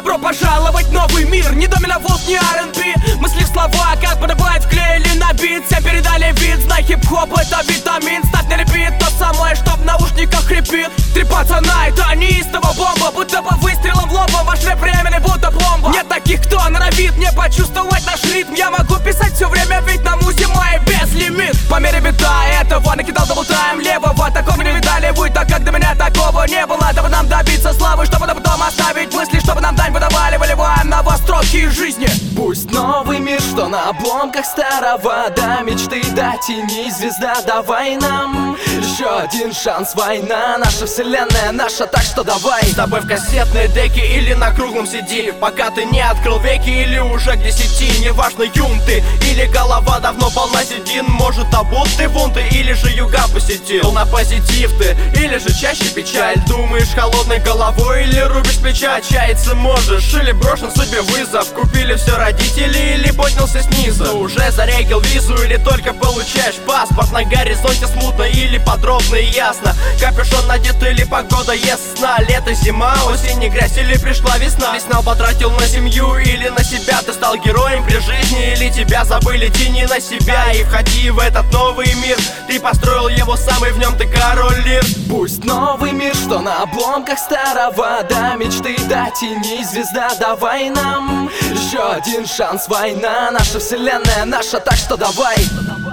Добро пожаловать в новый мир, не домина волк, не R&B. Мысли в слова, как подобает, вклеили на бит. Всем передали вид, знай хип-хоп, это витамин. Ставь на репит то самое, что в наушниках хрипит. Три пацана, это неистово бомба, будто бы выстрелом в лоб. Ваш рэп временный, будто пломба. Нет таких, кто норовит мне почувствовать наш ритм. Я могу писать все время, ведь на музе моей безлимит. По мере бита этого накидал даблтайм левого. Такого не видали вы, так как до меня такого не было. Дабы нам добиться славы, чтобы потом оставить мысли, чтобы нам дань выдавали, выливаем на вас строки жизни. Пусть новый мир, что на обломках старого, до мечты, до тени, звезда, давай нам еще один шанс, война, наша вселенная наша, так что давай. С тобой в кассетной деке или на круглом CD, пока ты не открыл веки или уже к 10. Неважно, юн ты или голова давно полна седин. Может, обут ты вунты или же юга посетил. На позитив ты или же чаще печаль. Думаешь холодной головой или рубишь плеча. Отчаяться можешь или брошен судьбе вызов. Купили все родители или поднялся снизу. Ты уже зарегил визу или только получаешь паспорт. На горизонте смутно или подробно и ясно. Капюшон надет или погода ясна. Лето, зима, осень, не грязь или пришла весна. Весна потратил на семью или на себя. Ты стал героем при жизни или тебя забыли, тяни на себя. И входи в этот новый мир. Ты построил его сам и в нем ты король лир. Пусть новый мир, что на обломках старого, до мечты, до тени, звезда, давай нам еще один шанс, война, наша вселенная наша, так что давай.